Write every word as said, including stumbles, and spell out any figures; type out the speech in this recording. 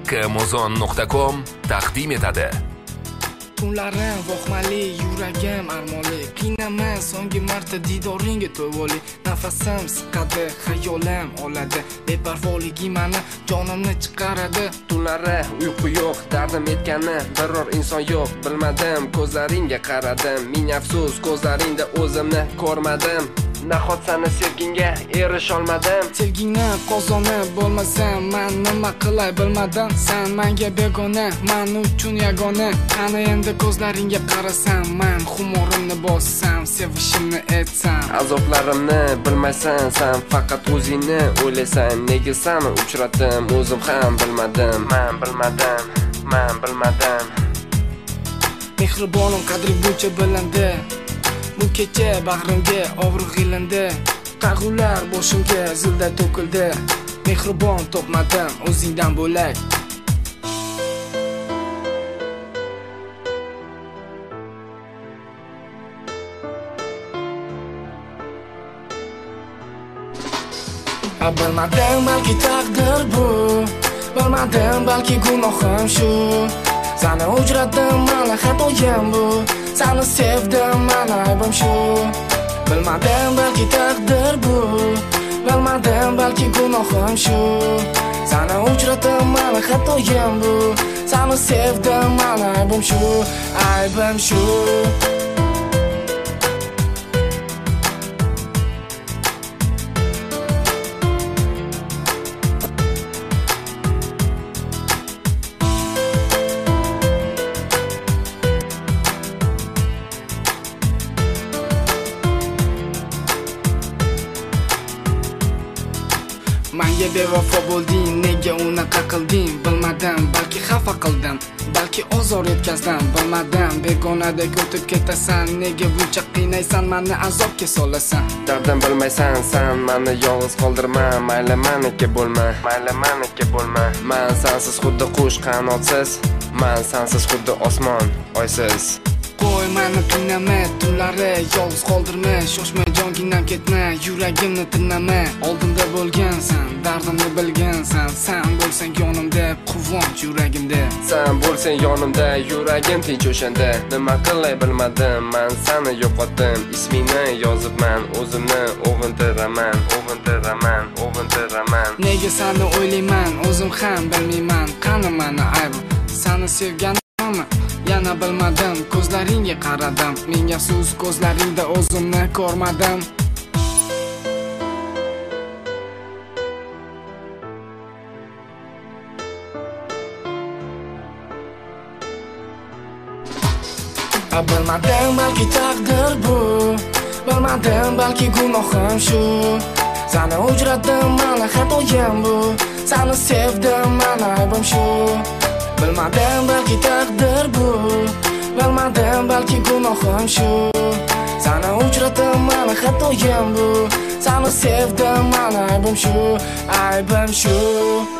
Amazon nuqta com taqdim etadi. Tunlarim vohmali, yuragim armonli, qiynaman so'nggi marta didoringga to'voli. Nafasim siqadi, xayolim oladi, beparvoligi meni jonimni chiqaradi. Tunlari uyqu yo'q, dardim etgani biror inson yo'q. Bilmadim, ko'zlaringga qaradim, ming afsus, ko'zlaringda o'zimni ko'rmadim. Nahot seni sevgingga erisholmadim. Sevgingni qozonib bo'lmasam, men nima qilay bilmadim. Sen menga begona, men uchun yagona. Qani endi ko'zlaringga qarasam, men xumorimni bossam, sevishimni etsam. Azoblarimni bilmaysan, sen faqat o'zingni o'ylaysan. Nega seni uchratdim, o'zim ham bilmadim. Men bilmadim, men bilmadim. Mehribonim qadri buncha bilindi. Bu kecha bag'rimga og'riq ilindi. Qayg'ular boshimga zilda to'kildi. Mehribon topmadim o'zingdan bo'lak. Bilmadim, balki taqdir bu. Bilmadim, balki gunohim shu. Seni uchratdim, mana xatoyim bu. Seni sevdim, mana aybim shu. Bilmadim, balki taqdir bu. Bilmadim, balki gunohim shu. Seni uchratdim, mana xatoyim bu. Seni sevdim, mana aybim shu. Aybim shu. Menga bevafo bo'lding, nega unaqa qilding? Bilmadim, balki xafa qildim, balki ozor yetkazdim. Bilmadim, begonadek o'tib ketasan, nega buncha qiynaysan, meni azobga solasan? Dardim bilmaysan, sen meni yolg'iz qoldirma. Mayli meniki bo'lma, mayli meniki bo'lma. Men sensiz xuddi qush qanotsiz, men sensiz xuddi osmon oysiz. Qo'y meni qiynama, tunlari yolg'iz qoldirma. Shoshma jonginam ketma, yuragimni tinlama. Oldimda bo'lgansan, dardimni bilgansan. Sen bo'lsang yonimda, quvonch yuragimda. Sen bo'lsang yonimda, yuragim tinch o'shanda. Nima qilay bilmadim, men seni yo'qotdim. Ismingni yozibman, o'zimni o'g'intiraman, o'g'intiraman, o'g'intiraman. Nega seni o'ylayman, o'zim ham bilmayman. Qani meni aybim, seni sevganim yana bilmadim, ko'zlaringga qaradim. Ming afsus, ko'zlaringda o'zimni ko'rmadim. Bilmadim, balki taqdir bu. Bilmadim, balki gunohim shu. Seni uchratdim, mana xatoyim bu. Seni sevdim, mana aybim shu. Bilmadim, balki taqdir bu. Bilmadim, balki gunohim shu. Seni uchratdim, mana xatoyim bu. Seni sevdim, mana aybim shu. Aybim shu.